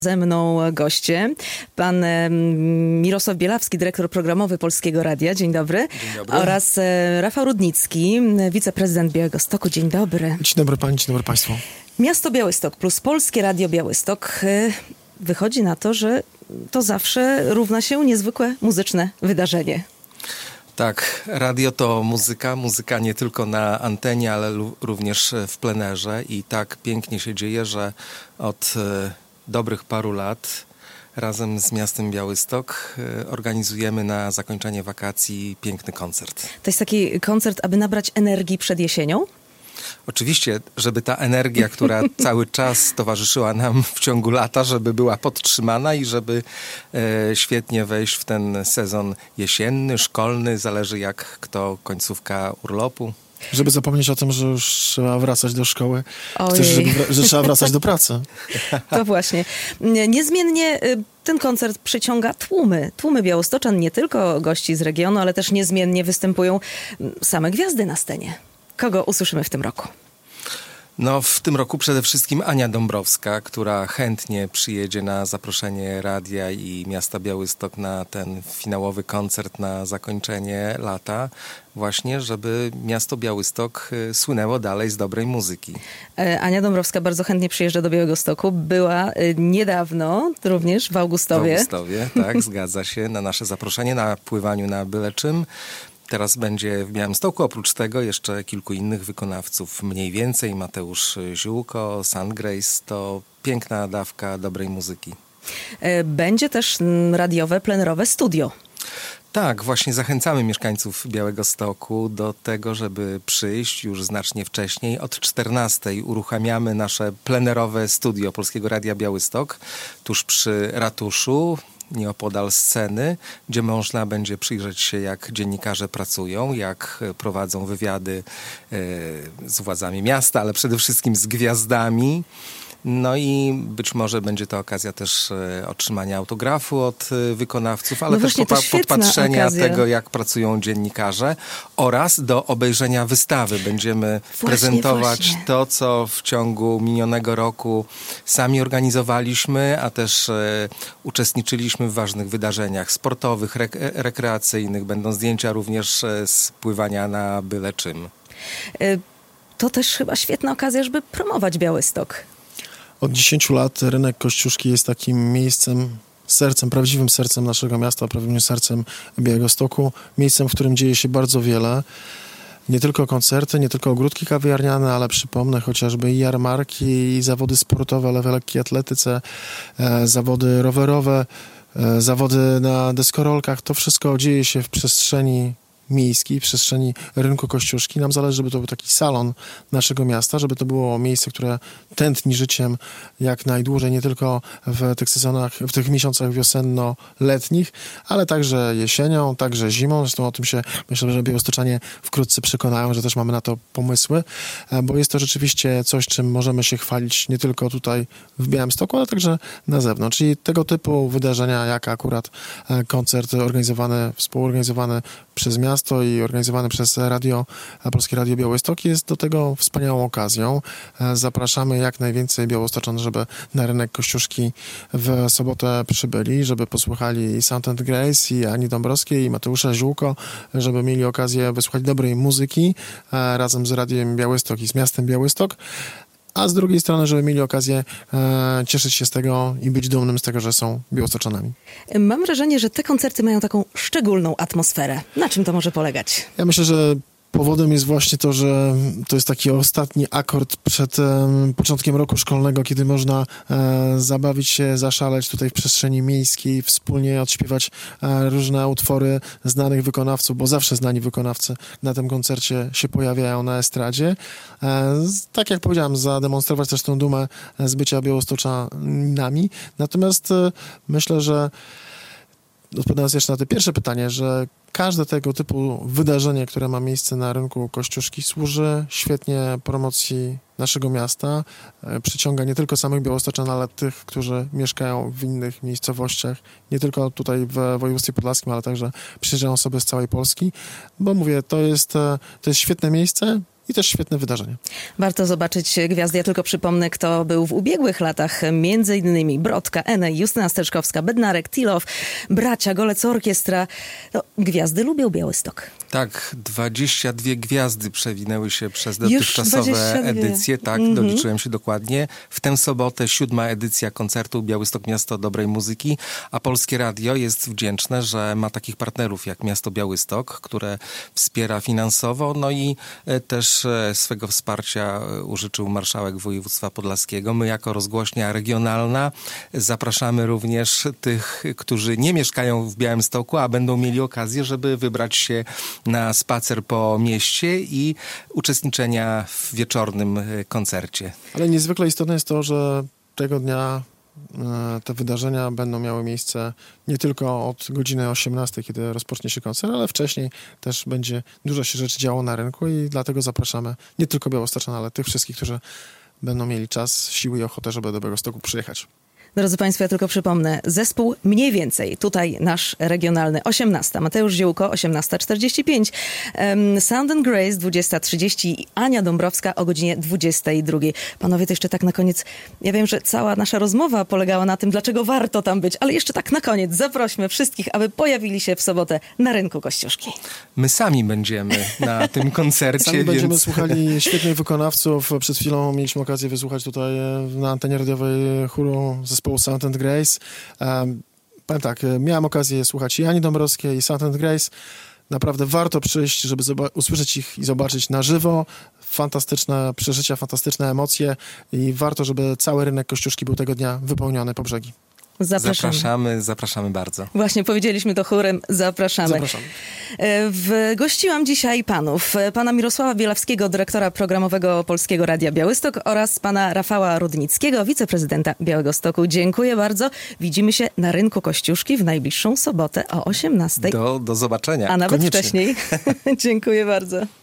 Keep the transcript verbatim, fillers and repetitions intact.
Ze mną goście, pan Mirosław Bielawski, dyrektor programowy Polskiego Radia. Dzień dobry. Dzień dobry. Oraz Rafał Rudnicki, wiceprezydent Białegostoku. Dzień dobry. Dzień dobry pani, dzień dobry państwu. Miasto Białystok plus Polskie Radio Białystok. Wychodzi na to, że to zawsze równa się niezwykłe muzyczne wydarzenie. Tak, radio to muzyka, muzyka nie tylko na antenie, ale również w plenerze i tak pięknie się dzieje, że od dobrych paru lat razem z miastem Białystok organizujemy na zakończenie wakacji piękny koncert. To jest taki koncert, aby nabrać energii przed jesienią? Oczywiście, żeby ta energia, która cały czas towarzyszyła nam w ciągu lata, żeby była podtrzymana i żeby e, świetnie wejść w ten sezon jesienny, szkolny, zależy jak kto, końcówka urlopu. Żeby zapomnieć o tym, że już trzeba wracać do szkoły, chcesz, żeby, że trzeba wracać do pracy. To właśnie. Niezmiennie ten koncert przyciąga tłumy. Tłumy białostoczan, nie tylko gości z regionu, ale też niezmiennie występują same gwiazdy na scenie. Kogo usłyszymy w tym roku? No w tym roku przede wszystkim Ania Dąbrowska, która chętnie przyjedzie na zaproszenie radia i miasta Białystok na ten finałowy koncert na zakończenie lata. Właśnie, żeby miasto Białystok słynęło dalej z dobrej muzyki. Ania Dąbrowska bardzo chętnie przyjeżdża do Białegostoku. Była niedawno również w Augustowie. W Augustowie, tak, zgadza się. Na nasze zaproszenie, na pływaniu na byle czym. Teraz będzie w Białymstoku, oprócz tego jeszcze kilku innych wykonawców, mniej więcej Mateusz Ziółko, Sun Grace, to piękna dawka dobrej muzyki. Będzie też radiowe, plenerowe studio. Tak, właśnie zachęcamy mieszkańców Białegostoku do tego, żeby przyjść już znacznie wcześniej. Od czternastej uruchamiamy nasze plenerowe studio Polskiego Radia Białystok, tuż przy ratuszu, nieopodal sceny, gdzie można będzie przyjrzeć się, jak dziennikarze pracują, jak prowadzą wywiady e, z władzami miasta, ale przede wszystkim z gwiazdami. No i być może będzie to okazja też e, otrzymania autografu od e, wykonawców, ale no też popa- podpatrzenia okazja. tego, jak pracują dziennikarze oraz do obejrzenia wystawy. Będziemy właśnie, prezentować właśnie. to, co w ciągu minionego roku sami organizowaliśmy, a też e, uczestniczyliśmy w ważnych wydarzeniach sportowych, rek- rekreacyjnych. Będą zdjęcia również e, z pływania na byle czym. To też chyba świetna okazja, żeby promować Białystok. Od dziesięciu lat rynek Kościuszki jest takim miejscem, sercem, prawdziwym sercem naszego miasta, prawdziwym sercem Białegostoku. Miejscem, w którym dzieje się bardzo wiele. Nie tylko koncerty, nie tylko ogródki kawiarniane, ale przypomnę chociażby i jarmarki, i zawody sportowe, ale w lekkiej atletyce, e, zawody rowerowe, e, zawody na deskorolkach. To wszystko dzieje się w przestrzeni miejskiej, w przestrzeni rynku Kościuszki. Nam zależy, żeby to był taki salon naszego miasta, żeby to było miejsce, które tętni życiem jak najdłużej, nie tylko w tych sezonach, w tych miesiącach wiosenno-letnich, ale także jesienią, także zimą. Zresztą o tym się, myślę, że białostoczanie wkrótce przekonają, że też mamy na to pomysły, bo jest to rzeczywiście coś, czym możemy się chwalić nie tylko tutaj w Białymstoku, ale także na zewnątrz. Czyli tego typu wydarzenia, jak akurat koncert organizowany, współorganizowany przez miasto i organizowany przez radio, Polskie Radio Białystok jest do tego wspaniałą okazją. Zapraszamy jak najwięcej białostoczan, żeby na rynek Kościuszki w sobotę przybyli, żeby posłuchali i Sound and Grace, i Ani Dąbrowskiej, i Mateusza Ziółko, żeby mieli okazję wysłuchać dobrej muzyki razem z Radiem Białystok i z miastem Białystok. A z drugiej strony, żeby mieli okazję e, cieszyć się z tego i być dumnym z tego, że są białostoczanami. Mam wrażenie, że te koncerty mają taką szczególną atmosferę. Na czym to może polegać? Ja myślę, że powodem jest właśnie to, że to jest taki ostatni akord przed e, początkiem roku szkolnego, kiedy można e, zabawić się, zaszaleć tutaj w przestrzeni miejskiej, wspólnie odśpiewać e, różne utwory znanych wykonawców, bo zawsze znani wykonawcy na tym koncercie się pojawiają na estradzie. E, tak jak powiedziałem, zademonstrować też tą dumę z bycia białostoczanami. Natomiast e, myślę, że odpowiadając jeszcze na to pierwsze pytanie, że każde tego typu wydarzenie, które ma miejsce na rynku Kościuszki, służy świetnie promocji naszego miasta. Przyciąga nie tylko samych białostoczan, ale tych, którzy mieszkają w innych miejscowościach, nie tylko tutaj w województwie podlaskim, ale także przyjeżdżają osoby z całej Polski, bo mówię, to jest, to jest świetne miejsce i też świetne wydarzenie. Warto zobaczyć gwiazdy. Ja tylko przypomnę, kto był w ubiegłych latach. Między innymi Brodka, Enej, Justyna Steczkowska, Bednarek, Tilow, Bracia, Golec Orkiestra. No, gwiazdy lubią Białystok. Tak, dwadzieścia dwie gwiazdy przewinęły się przez dotychczasowe edycje. Tak, mm-hmm. doliczyłem się dokładnie. W tę sobotę siódma edycja koncertu Białystok Miasto Dobrej Muzyki, a Polskie Radio jest wdzięczne, że ma takich partnerów jak Miasto Białystok, które wspiera finansowo, no i też swego wsparcia użyczył marszałek województwa podlaskiego. My jako rozgłośnia regionalna zapraszamy również tych, którzy nie mieszkają w Białymstoku, a będą mieli okazję, żeby wybrać się na spacer po mieście i uczestniczenia w wieczornym koncercie. Ale niezwykle istotne jest to, że tego dnia te wydarzenia będą miały miejsce nie tylko od godziny osiemnastej, kiedy rozpocznie się koncert, ale wcześniej też będzie dużo się rzeczy działo na rynku i dlatego zapraszamy nie tylko białostoczan, ale tych wszystkich, którzy będą mieli czas, siły i ochotę, żeby do Białegostoku przyjechać. Drodzy Państwo, ja tylko przypomnę, zespół mniej więcej, tutaj nasz regionalny, osiemnasta, Mateusz Ziółko, osiemnasta czterdzieści pięć, um, Sound and Grace, dwudziesta trzydzieści i Ania Dąbrowska o godzinie dwudziestej drugiej. Panowie, to jeszcze tak na koniec, ja wiem, że cała nasza rozmowa polegała na tym, dlaczego warto tam być, ale jeszcze tak na koniec zaprośmy wszystkich, aby pojawili się w sobotę na rynku Kościuszki. My sami będziemy na tym koncercie. Sami więc... będziemy słuchali świetnych wykonawców. Przed chwilą mieliśmy okazję wysłuchać tutaj na antenie radiowej chóru zespołu Sound and Grace. Um, powiem tak, miałem okazję słuchać i Ani Dąbrowskiej, i Sound and Grace. Naprawdę warto przyjść, żeby zoba- usłyszeć ich i zobaczyć na żywo. Fantastyczne przeżycia, fantastyczne emocje i warto, żeby cały rynek Kościuszki był tego dnia wypełniony po brzegi. Zapraszamy. Zapraszamy, zapraszamy bardzo. Właśnie powiedzieliśmy to chórem, zapraszamy. Zapraszamy. W, gościłam dzisiaj panów, pana Mirosława Bielawskiego, dyrektora programowego Polskiego Radia Białystok oraz pana Rafała Rudnickiego, wiceprezydenta Białegostoku. Dziękuję bardzo. Widzimy się na rynku Kościuszki w najbliższą sobotę o osiemnastej. Do, do zobaczenia. A nawet Koniecznie. wcześniej. Dziękuję bardzo.